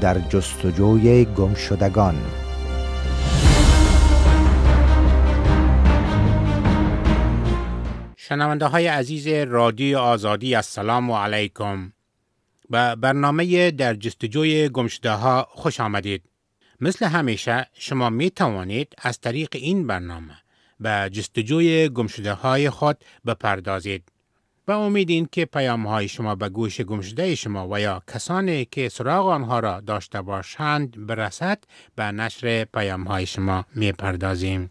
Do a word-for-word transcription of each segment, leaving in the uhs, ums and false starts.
در جستجوی گمشدگان. شنونده های عزیز رادیو آزادی، السلام علیکم. به برنامه در جستجوی گمشده ها خوش آمدید. مثل همیشه شما می توانید از طریق این برنامه به جستجوی گمشده های خود بپردازید. و امیدین که پیام های شما به گوش گمشده شما و یا کسانی که سراغ آنها را داشته باشند برسد. به نشر پیام های شما می پردازیم.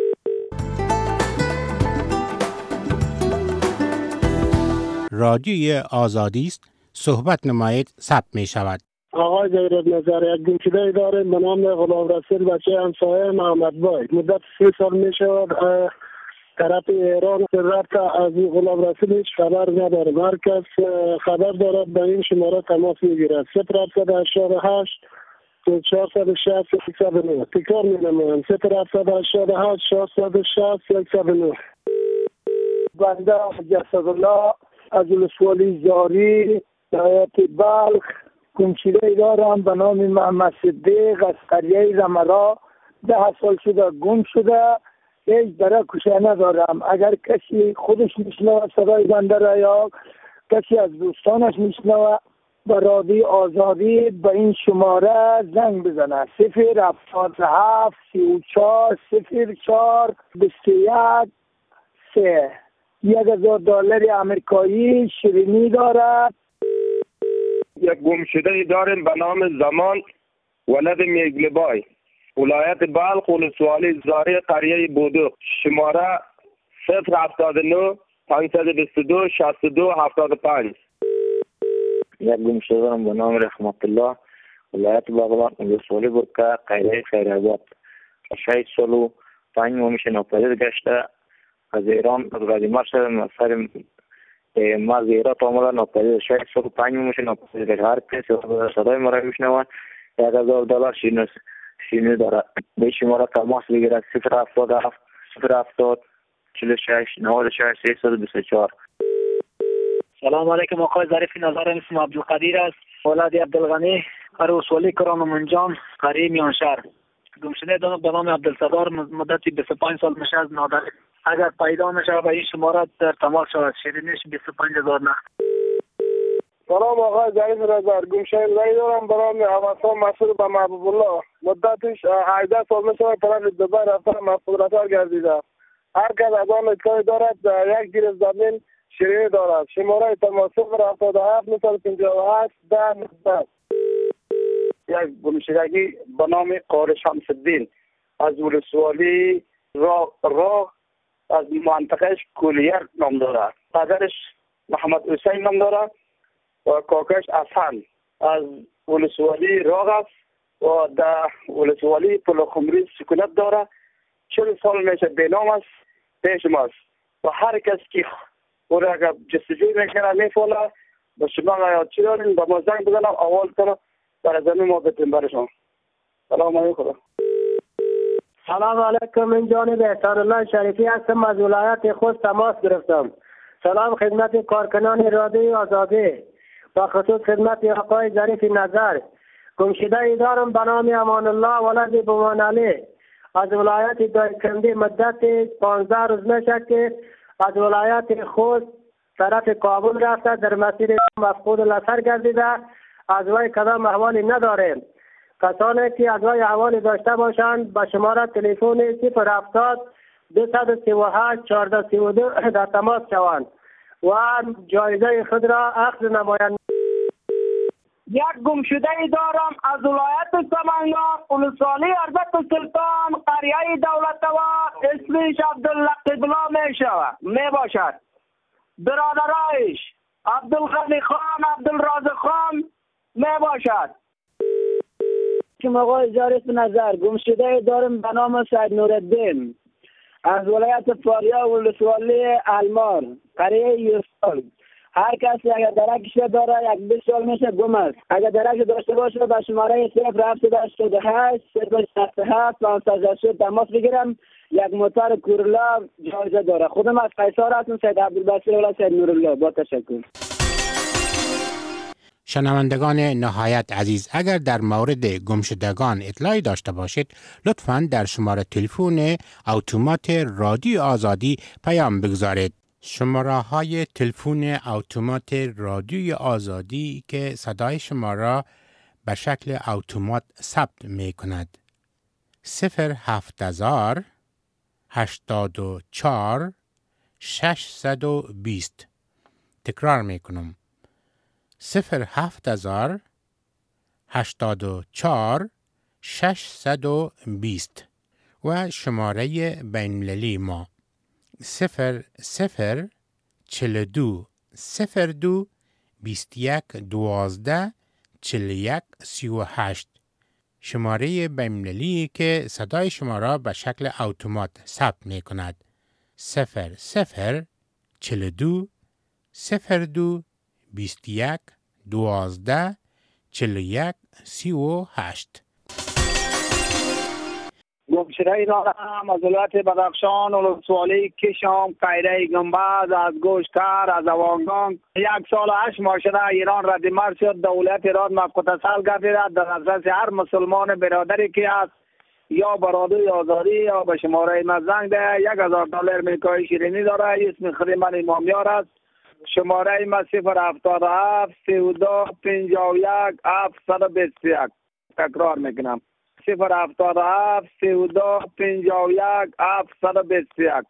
رادیوی آزادی است، صحبت نمایید، ثبت می شود. آقای زیرت نظر، یک گمشده داریم به نام غلام رسول بچه همسایه محمد بای. مدت سی سال می شود طرف ایران رفت، از غلام رسول هیچ خبر نداریم. هر کس خبر دارد به این شماره تماس می گیرد. صفر هفتصد و هشتاد و هشت چهارصد و شصت یکصد و نه. تکرار می نمایم. صفر هفتصد و هشتاد و هشت چهارصد و شصت یکصد و نه. بنده جسد الله از ولسوالی زاری ولایت بلخ گمشده دارم به نام محمد صدیق از قریه رملا. ده سال شده گم شده، هیچ برای کشه ندارم. اگر کسی خودش میشنوه صدای بنده را یا کسی از دوستانش میشنوه به رادیو آزادی به این شماره زنگ بزنه. صفر هفتاد و هفت سی و چهار صفر چهار بیست و یک سه. یک هزار دلار آمریکایی شیرینی دارد. یک گمشده داریم به نام زمان ولد میگلبای، ولایت بلخ، ولسوالی زاری، قریه بودو. شماره صفر هفتاد و نه پانصد و بیست و دو شصت و دو هفتاد و پنج. یک گمشده دارم به نام رحمت الله، ولایت بغلان، ولسوالی برکه، قریه خیرآباد. شش سال و پنج ماه میشه ناپدید گشته. از ایران از قدیمه شده سر مرز ایران آمده ناپدید. شش سال و پنج ماه میشه ناپدید گشته. هر کسی صدای ما را میشنوه یک هزار دلار شیرینی شیرینی دارد. به شماره تماس بگیرد. صفر هفتاد و هفت صفر هفتاد چهل و شش نود و شش سیصد و بیست و چهار. سلام علیکم آقای ظریف نظر، اسم عبدالقدیر است، ولد عبدالغنی، قریه وسوالی کران منجان، قریه میانشهر. گمشده دارم به نام عبدالصدار، مدتی بیست و پنج سال میشه از نادر. اگر پیدا نشه به این شماره در تماس شود. شیرینیش بیست و پنج هزار نقد. سلام آقای ظریف نظر، گمشده دارم به نام حواسان مسئول به محبوب الله. مدتش هجده سال میشه طرف دبی رفته محبوب رسال گردیده. هر کس از آن اطلاعی دارد یک گیر زمین شیرینی دارد. شماره تماس صفر هفتاد و هفت نود و پنجاه و هشت ده نود. یک گمشدگی به نام قاری شمس الدین از ولسوالی راه راه از منطقه کولیر نام دارد. پدرش محمد حسین نام دارد و کاکش حسن از ولسوالی راغ است و در ولسوالی پلخمری سکونت دارد. چهل سال میشه بینام است پیش ماست و هر کس که او را اگر جستجوی میکنه میفوله با شما یاد چی داریم با ما زنگ بزنم اول کنم برای زمین ما بتیم برشان. سلام علیکم. سلام علیکم، من جانب احسان الله شریفی هستم، از ولایت خوست تماس گرفتم. سلام خدمت کارکنان رادیو آزادی و خصوص خدمت آقای ظریف نظر. گمشده دارم به نام امان الله ولد بومان علی از ولایت دایکنده. مدت پانزده روز میشه که از ولایت خوست طرف کابل رفته، در مسیر مفقود الاثر گردیده. از وی کدام احوالی نداریم. کسانی که از وی احوالی داشته باشند به شماره تلفن صفر هفتاد دویست و سی و هشت چهارصد و سی و دو در تماس شوند و جایزه خود را اخذ نمایند. یک گمشده دارم از ولایت سمنگان، ولسوالی اربد سلطان، قریه دولت‌آباد. اسمش عبداللطیف الله می شود می باشد. برادرایش عبدالغنی خان، عبدالرازق خان می باشد. که آقای ظریف نظر، گمشده دارم به نام سید نورالدین از ولایت فاریاب، ولسوالی المان، قریه یوسف. هر کسی اگر درکش داره یک بیست سال میشه گم است. اگر درک داشته باشه به شماره صفر هفتاد و هشت صفر شصت و هفت پانصد و شصت تماس بگیرم. یک موتور کورولا جایزه داره. خودم از قیصر هستم، سید عبدالبصیر ولی سید نورالله. با تشکر. شنوندگان نهایت عزیز، اگر در مورد گمشدگان اطلاعی داشته باشید لطفاً در شماره تلفن اتومات رادیو آزادی پیام بگذارید. شماره های تلفن اتومات رادیو آزادی که صدای شما را به شکل اتومات ثبت می کند: صفر هفت هزار هشتاد و چهار ششصد و بیست. تکرار می کنم: صفر هفت هزار هشتاد و چهار ششصد و بیست. و شماره بین‌المللی ما صفر صفر چهل و دو صفر دو بیست و یک دوازده چهل و یک سی و هشت. شماره بین‌المللی که صدای شما را به شکل اتومات ثبت می کند: صفر صفر چهل و دو صفر دو بیست و یک دوازده چهل و یک سی و هشت. گمشده دارم از ولایت بدخشان، ولسوالی کشم، قیره گنبد، از گوشتر، از اوانگان. یک سال و هشت ماه شده ایران رد مرز شد. دولت ایران مقتصل گردیده در اساس هر مسلمان برادری که است یا برادری آزادی یا به شماره ما زنگ ده. یک هزار دلار امریکایی شیرینی داره. اسم خود من امامیار است. شماره ما صفر هفتاد و هفت سی و دو پنجاه و یک هفتصد و بیست و یک. تکرار میکنم: صفر هفتاد و هفت سی و دو پنجاه و یک هفتصد و بیست و یک.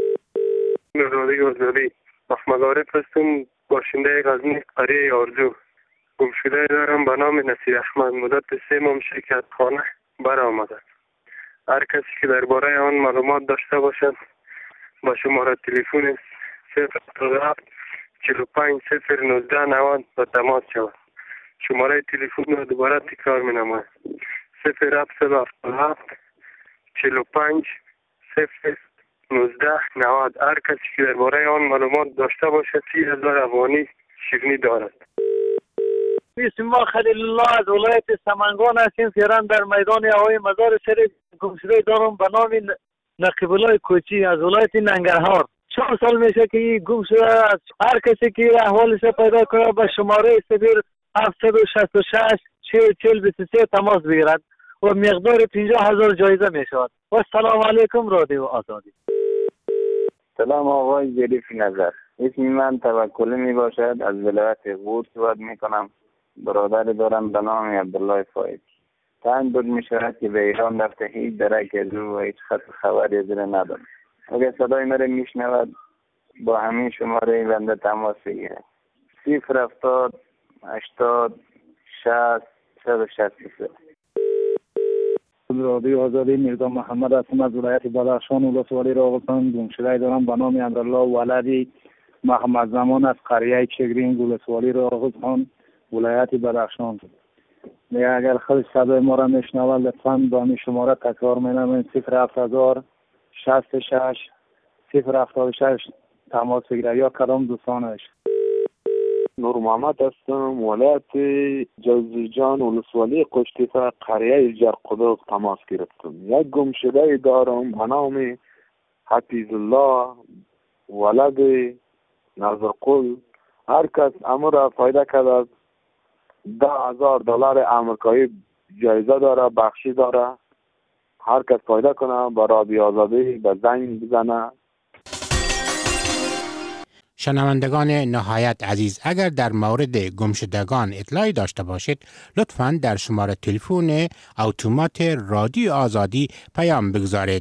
رادیو آزادی محمد عارف هستم، باشنده غزنی، قریه آرزو. گمشده دارم به نام نصیر احمد. مدت سه ماه میشه که از خانه برآمده. هر کسی که درباره آن معلومات داشته باشد با شماره تلفن صفر هفتاد و هفت چهل و پنج صفر نوزده نود با تماس شود. شماره تلفن را دوباره تکرار می‌نمایم: صفر هفتاد و هفت چهل و پنج صفر نوزده نود. هر کسی که درباره آن معلومات داشته باشد سی هزار افغانی شیرینی دارد. اسم ما خلیل الله از ولایت سمنگان هستیم. فعلا در میدان هوای مزار شریف گمشده دارم به نام نقیب الله کوچی از ولایت ننگرهار. چهار سال میشه که این گم شده. از هر کسی که احوالش پیدا کنه به شماره صفر هفتصد و شصت و شش چهل چهل بیست و سه تماس بگیرد و مقدار پنجاه هزار جایزه می شود. و سلام علیکم رادیو آزادی. سلام آقای ظریف نظر. اسم من توکلی می باشد. از ولایت غور صحبت می کنم. برادر دارم به نام عبدالله فایز. چند بود می شود که به ایران رفته، هیچ درک از او و هیچ خط خبری از او ندارم. اگر صدای مرا می شنود با همین شماره بنده تماس بگیرد: صفر هفتاد هشتاد شصت صد و شصت و سه. رادیو آزادی میرزا محمد هستم از ولایت بدخشان، ولسوالی راغستان. گمشده دارم به نام عبدالله ولدی محمد زمان از قریه چگرین، ولسوالی راغستان، ولایت بدخشان. میگه اگر خود صدای ما را میشنود لطفاً با همین شماره تکرار مینمایید: صفر هفت هزار شصت و شش صفر هفتاد و شش تماس بگیرد یا کدام دوستانش. نور محمد هستم، ولایت جوزجان، ولسوالی قشتیفه، قریه جرقدوق تماس گرفتم. یک گمشده دارم به نام حفیظ الله ولد نظرقل. هر کس امر را فایده کرد ده هزار دلار امریکایی جایزه داره، بخشی داره. هر کس فایده کنه با رادیو آزادی به زنگ بزنه. شنوندگان نهایت عزیز، اگر در مورد گمشدگان اطلاعی داشته باشید لطفاً در شماره تلفن اتومات رادیو آزادی پیام بگذارید.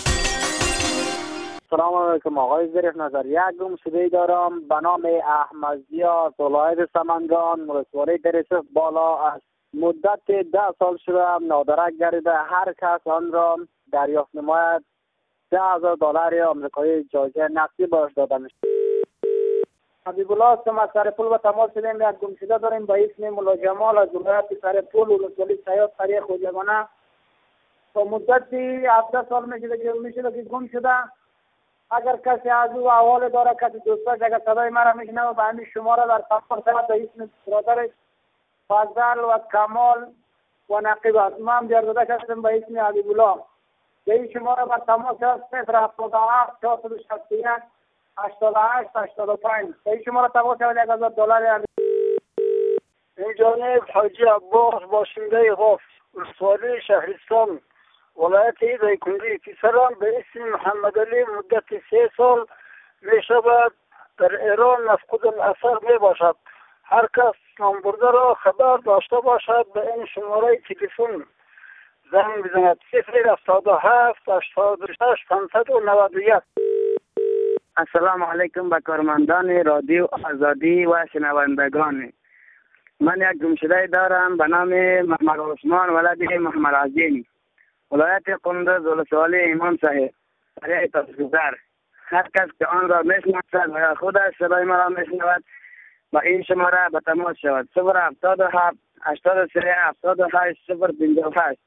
سلام علیکم آقای ظریف نظر. یک گمشده دارم به نام احمد زیا از ولایت سمنگان، ولسوالی درسف بالا است. مدت ده سال شده نادرک گردیده. هر کس آن را دریافت نماید ده هزار دلار آمریکایی جایزه نقدی باش داده میشه. حبیب الله هستم از سرپل و تماس شدیم. یک گمشده داریم با اسم مولا جمال از ولایت سرپل، ولسوالی سیاد قریه خوجگانه. تا مدت هفده سال میشه که میشه که گم شده. اگر کسی از او احوال داره، کسی دوستاش اگر صدای مرا میشنوه و به همین شماره در تماس شود تا اسم برادرش فضل و کمال و نقیب است. من هم دیاردادش هستم به اسم حبیب الله. به این شماره بر تماس شد صفر هفتاد و هفت چهارصد و شصت و یک هشتاد و هشت هشتاد و پنج. به این شماره تماس شد یک هزار دلار. این جانب حاجی عباس باشنده غاف ولسوالی شهرستان ولایت دایکنی پسرم به اسم محمد علی مدت سه سال می شود در ایران مفقود الاثر می باشد. هر کس نام برده را خبر داشته باشد به این شماره تلفن زنگ بزند صفر هفتاد و هفت هشتاد و شش پانصد و نود و یک. السلام علیکم به کارمندان رادیو آزادی و شنوندگان. من یک گمشده دارم به نام محمد عثمان ولد محمد عظیم ولایت قندوز ولسوالی امام صاحب قریه تاسگذر. هر کس که آن را میشناسد و یا خودش صدای مرا میشنود با این شماره به تماس شود صفر هفتاد و هفت هشتاد و سه هفتاد و هشت صفر پنجاه و هشت.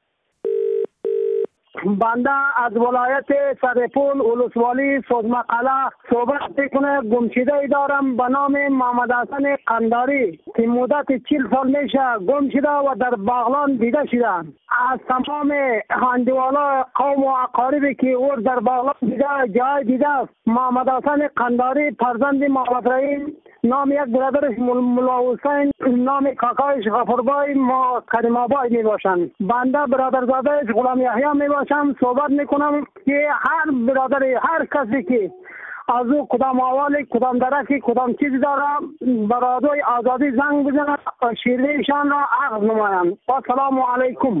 بنده از ولایت سرپول ولسوالی سوزمقاله صحبت میکنه. گمشده دارم به نام محمد حسن قنداری که مدت چهل سال میشه گم شده و در بغلان دیده شده. از تمام هندوالا قوم و اقاربی که او در بغلان دیده جای دیده است. محمد حسن قنداری فرزند محمد رحیم، نام یک برادرش ملا حسین، نام کاکایش غفوربای ما کریم آبای می باشند. بنده برادرزادهش غلام یحیی می باشم. صحبت میکنم که هر برادری هر کسی که از او کدام احوالی کدام درکی کدام چیزی داره برادوی آزادی زنگ بزنند شیرینشان را عقد نمایند. السلام علیکم.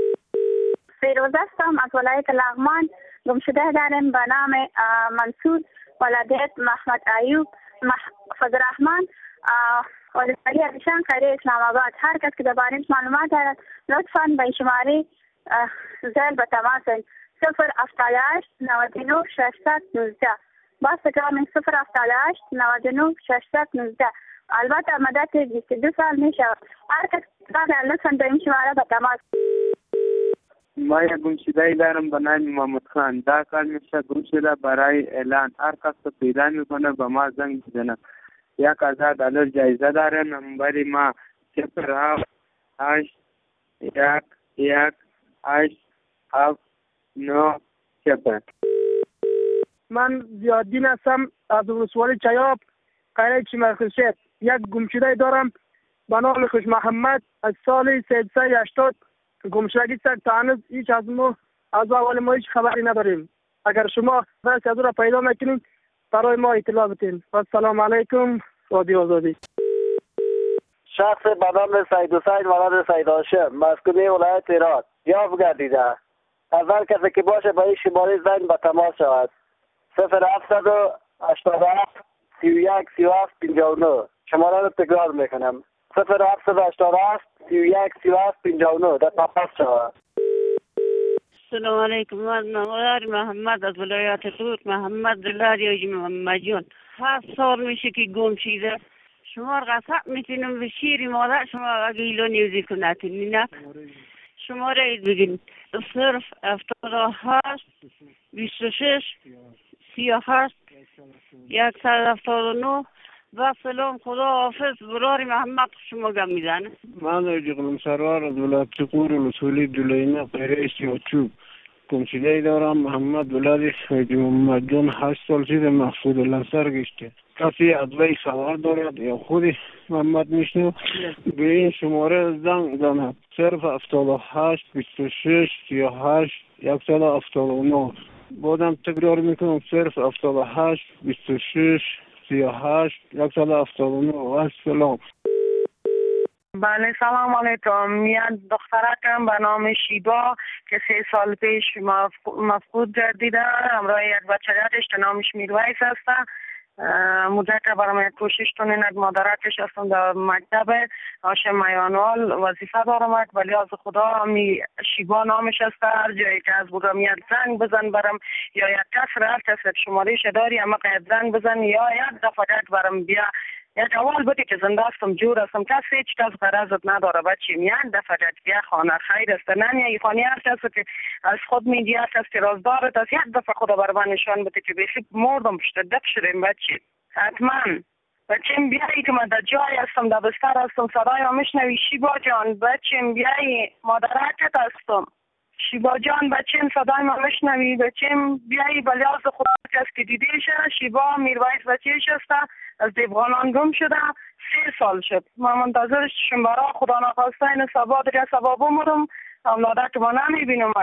فیروز هستم از ولایت لغمان. گمشده داریم به نام منصور ولادت محمد ایوب فضل رحمان ولسوالی ابشان قریه اسلام آباد. هر کس که درباره معلومات دارد لطفاً به شماره زل به تماس صفر هفتاد و هشت نود و نه ششصد و نوزده. باز تکرار صفر هفتاد و هشت نود و نه ششصد و نوزده. البته مدت بیست و دو سال می شود. هر کس که لطفاً به این شماره به تماس. ما یک گمشده دارم به نام محمد خان. دا کار میشه گمشده برای اعلان. هر کس که پیدا میکنه به ما زنگ بزنه. یک هزار دلار جایزه داره. نمبر ما صفر هفت هشت یک یک هشت هفت نه صفر. من زیادین هستم از ولسوالی چیاب قریه چمرخشید. یک گمشده دارم به نام خوش محمد از سال سیصد و هشتاد. گمشدگی سر تا هنوز هیچ از ما از اول ما هیچ خبری نداریم. اگر شما رأس از او را پیدا نکنید برای ما اطلاع بدین. السلام علیکم. رادیو آزادی. شخص به نام سید حسین ولد سید هاشم مسکونی ولایت هرات یافت گردیده. از هر کسی که باشه به این شماره زنگ به تماس شود صفر هفتصد و هشتاد و هفت سی و یک سی و هفت پنجاه و نه. شماره رو تکرار میکنم صفر هفتصد و هشتاد و هفت سی و یک سی و هفت پنجاه و نه. در تماس شود. السلام علیکم. من نوار محمد از ولایت تور محمد دلاری محمد جان. هفت سال میشه که گم شده. شما قسم میتونم به شیر مادر شما اگه ایلو نیوزی کنتین نه شماره اید بگین صرف هفتاد و هشت بیست و شش سی و هشت یکصد هفتاد و نه. و سلام خدا حافظ. براری محمد شما گم میزنه. من رجل سرور از ولایت قور مسئولی دولینه قریه سیاچوب. گمشده دارم محمد ولادی حاجی محمد جان. هشت سال شده مفقود الاثر گشته. کسی از وی خبر دارد یا خودی محمد میشنو به این شماره زنگ زند صرف هفتاد و هشت بیست و شش سی و هشت یکصد هفتاد و نه. بازم تکرار میکنم صرف هفتاد و هشت بیست و شش سی و هشت یکصد هفتاد و نه. السلام. بله سلام علیکم. یک دخترکم به نام شیبا که سه سال پیش مفقود گردیده. همراه یک بچه‌ش که نامش میرویس است. مدت برای کوشش کنند. مادرکش هستم در مکتب هاشم میانوال وظیفه دارم ولی از خدا می شیبا نامش است. هر جایی که از بودم یک زنگ بزن برم یا یک کس را هر کس شمارهش داری اما قید زنگ بزن یا یک دفعه برم بیا یک اول بودی که زنده هستم جور هستم کسی هیچ کس غرضت نداره بچیم یک دفعه بیا خانه خیر است نه یا خانه هر کسی که از خود میگی هر کس که رازدارت است یک دفعه خدا بر من نشان بده که بیخی مردم پشت دک شدیم بچی حتما بچیم بیایی که من در جای هستم در بستر هستم صدای ما میشنوی شیبا جان بچیم بیایی مادرکت هستم شیبا جان بچیم صدای ما میشنوی بچیم بیایی بلیاز خدا کس که دیدیش شیبا میرویس بچیش است از دیوغانان گم شده سه سال شد. من منتظرش شنبرا خدا نخواسته این سبا دیگه سبا بمونم اولاده که ما نمیبینم.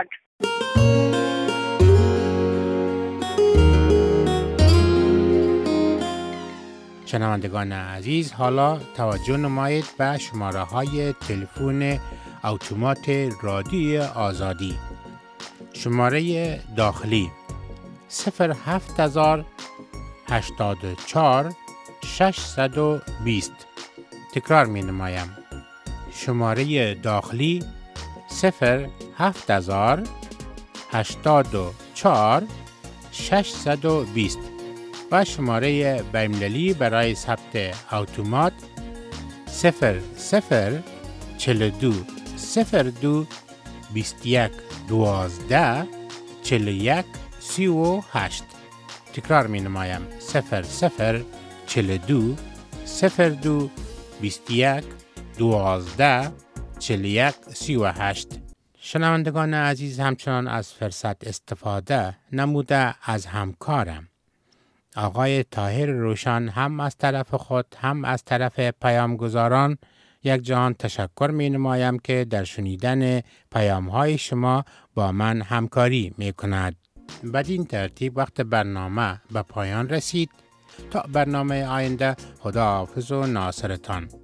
شنوندگان عزیز، حالا توجه نمایید به شماره های تلفن اتومات رادیوی آزادی. شماره داخلی صفر هفت هزار هشتاد و چهار ششصد و بیست. تکرار می نمایم. شماره داخلی صفر هفت هزار هشتاد و چهار ششصد و بیست و شماره بین‌المللی برای ثبت اتومات صفر صفر چهل و دو صفر دو بیست و یک دوازده چهل و یک سی و هشت. تکرار می نمایم. صفر صفر چهل و دو صفر دو بیست و یک دوازده چهل و یک سی و هشت. شنوندگان عزیز، همچنان از فرصت استفاده نموده از همکارم آقای طاهر روشن هم از طرف خود هم از طرف پیامگزاران یک جهان تشکر می نمایم که در شنیدن پیام های شما با من همکاری می کند. بدین ترتیب وقت برنامه به پایان رسید. تا برنامه آینده، خدا حافظ و ناصرتان.